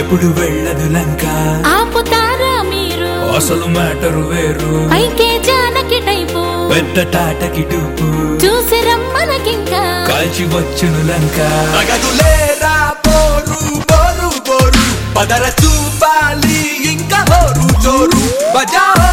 ఎప్పుడు వెళ్ళదు లంక ఆపుతారా మీరు అసలు మ్యాటర్ వేరు పైకే జానకి టైపు పెద్ద టాటకి టూపు చూసి రమ్మనకింకా కాల్చి వచ్చును లంక అగదులేరా పోరు పోరు పోరు పదర చూపాలి ఇంకా హోరు జోరు బజావో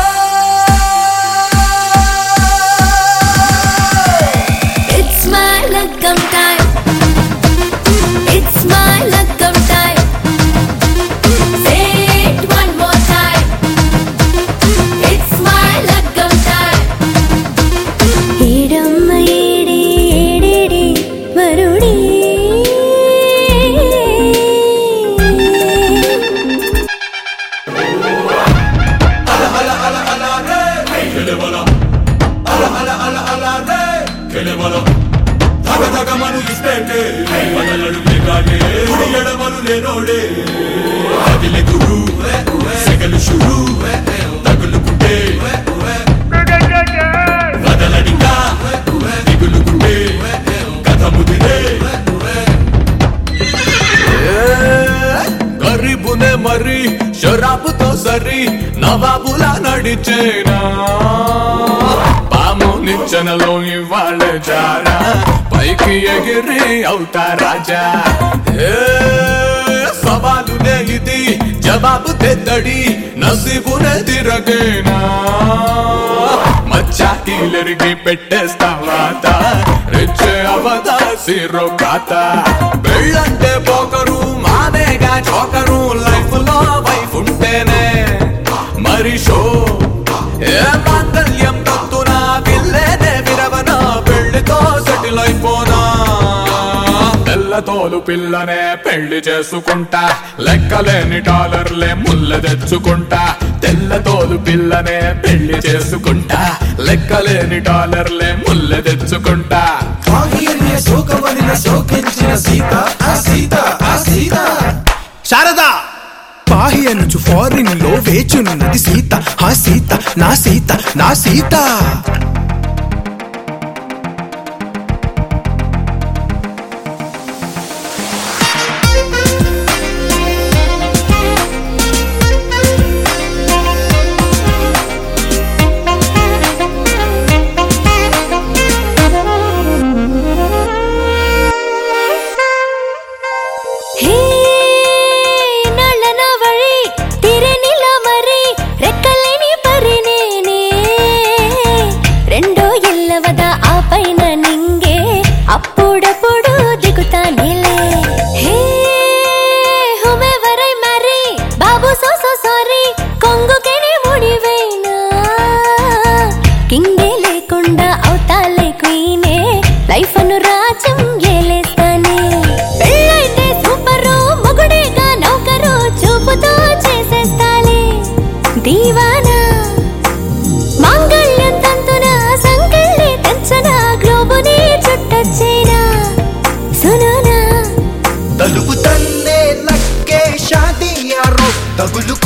It's my lagam time. It's my lagam time. Say it one more time. It's my lagam time. Idamma edi ededi varudi. ala ala ala ala re kele bala ala ala ala ala re kele bala dhaga dhaga manu ispete badaladu legade udi edamalu lenode adile guru sekalu shuru tagulu kunde badaladinga digulu kunde katha mudire గరీబునే మరి షరాబుతో సరి నవాబులా నడిచేనా పాము నిచ్చెనలో ఇవాళ Zara పైకి ఎగిరి అవుతా రాజా సవాలునే ఇది జవాబు తెద్దడి నసీబునే తిరగేనా మచ్చా కీలరికి పెట్టేస్తావాత రెచ్చే అవదా సిరో కాత పెళ్ళంటే పోకరు మానేగా చోకరు లైఫ్ లో వైఫ్ ఉంటేనే మరి షో ఏ మాంగళ్యం తత్తునా పిల్లేనే విరవన పెళ్లితో సెటిల్ అయిపోనా తెల్లతోలు పిల్లనే పెళ్లి చేసుకుంటా లెక్కలేని డాలర్లే ముల్ల తెచ్చుకుంటా తెల్లతోలు పిల్లనే పెళ్లి చేసుకుంటా లెక్కలేని డాలర్లే ముల్ల తెచ్చుకుంటా శారదా పాహి అనుచు ఫారిన్ లో వేచున్నది సీత హా సీత నా సీత నా సీత అప్పుడప్పుడు దిగుతానేలే హే హుమెవరై మరి బాబు సో సారీ కొంగుకెనే ముడివేనా కింగే లేకుండా అవుతాలే క్వీనే లైఫ్ అను రాజ్యం ఏలేస్తానే పెళ్ళైతే సూపరు మొగుడేగా నౌకరు చూపుతో చేసేస్తాలే దీవానా మాంగళ్యం తంతున సంకల్లి తెచ్చన గ్లోబుని చుట్టొచ్చేనా సునోనా తలుపు తన్నే లక్కే షాదీ యారో తగులు